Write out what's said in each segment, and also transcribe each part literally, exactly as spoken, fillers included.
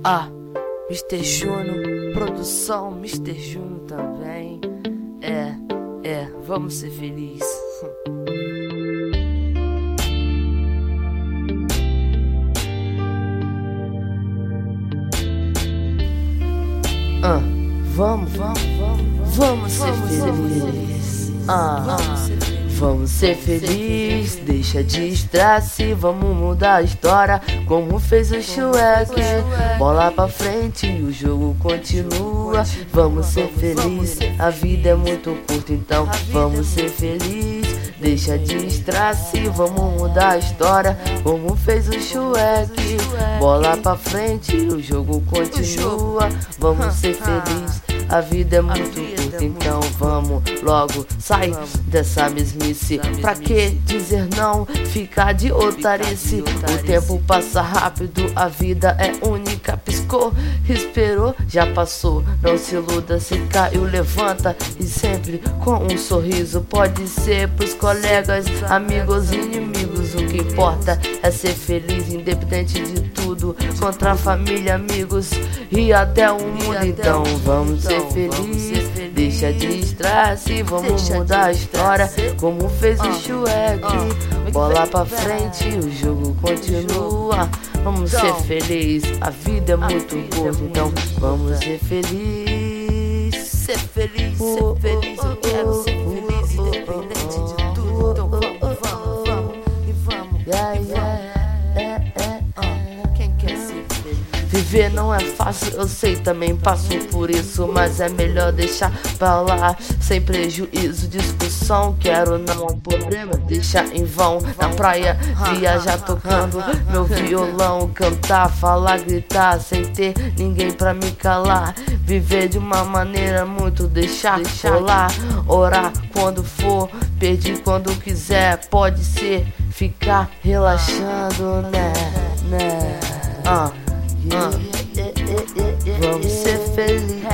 Ah, mister Juno, produção, mister Juno também. É, é, vamos ser felizes. Ah, vamos, vamos, vamos, vamos ser felizes. Ah, vamos ser felizes, deixa de estresse, vamos mudar a história, como fez o Shrek. Bola pra frente e o jogo continua. Vamos ser felizes, a vida é muito curta, então vamos ser felizes. Deixa de estresse, vamos mudar a história, como fez o Shrek. Bola pra frente e o jogo continua. Vamos ser felizes, a vida é muito curta, então vamos logo sair dessa mesmice. Pra que dizer não, ficar de otarice? O tempo passa rápido, a vida é única. Piscou, esperou, já passou. Não se iluda, se caiu, levanta. E sempre com um sorriso. Pode ser pros colegas, amigos e inimigos. O que importa é ser feliz, independente de tudo. Contra a família, amigos e até o mundo. Então vamos ser felizes, deixa de estresse, vamos mudar a história, como fez o Shrek. Bola pra frente, o jogo continua. Vamos ser felizes, a vida é muito curta, então vamos ser felizes. Ser feliz, ser feliz, eu quero ser feliz, independente de tudo. Então vamos, vamos, vamos e vamos. Yeah, yeah. Viver não é fácil, eu sei, também passo por isso, mas é melhor deixar pra lá, sem prejuízo, discussão, quero não, um problema, deixar em vão, na praia, viajar tocando meu violão, cantar, falar, gritar, sem ter ninguém pra me calar, viver de uma maneira muito, deixar rolar, orar quando for, pedir quando quiser, pode ser, ficar relaxando, né, né, ah. Uh, vamos ser felizes.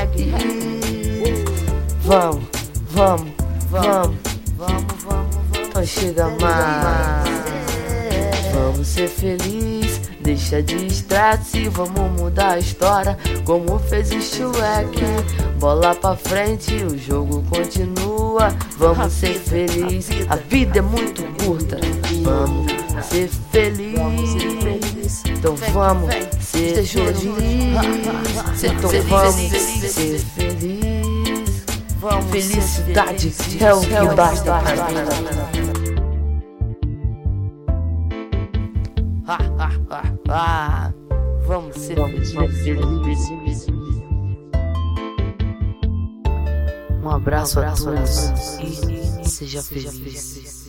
Vamos, vamos, vamos, vamos, vamos. Então chega mais. Vamos ser felizes, deixa de estresse, vamos mudar a história, como fez o Shrek. Bola pra frente, o jogo continua. Vamos ser felizes, a vida é muito curta. Vamos ser felizes. Então vamos ser felizes. Então vamos ser felizes. Felicidade é o que basta pra mim. Ah, ah, ah, ah. Vamos ser felizes. Um abraço a todos e seja feliz.